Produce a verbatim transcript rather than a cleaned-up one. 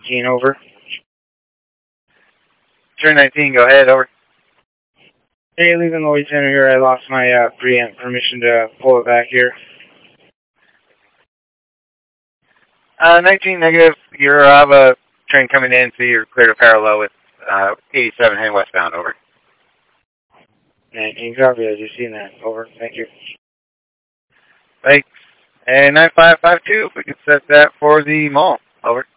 nineteen, over. Turn nineteen, go ahead, over. Hey, leaving Lloyd Center here. I lost my uh, preamp permission to pull it back here. Uh, nineteen, negative. You have a train coming in, so you're clear to parallel with uh, eighty-seven heading westbound, over. nineteen, copy. I just seen that. Over. Thank you. Thanks. And nine five five two, if we could set that for the mall. Over.